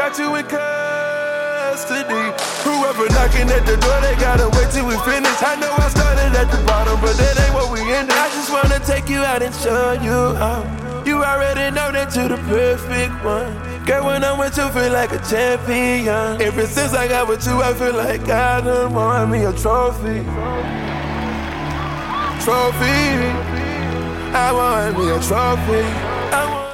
got you in custody. Whoever knocking at the door, they gotta wait till we finish. I know I started at the bottom, but that ain't what we ended. I just wanna take you out and show you out. You already know that you're the perfect one. Girl, when I'm with you, feel like a champion. Ever since I got with you, I feel like I done won me a trophy. Trophy. I want me a trophy.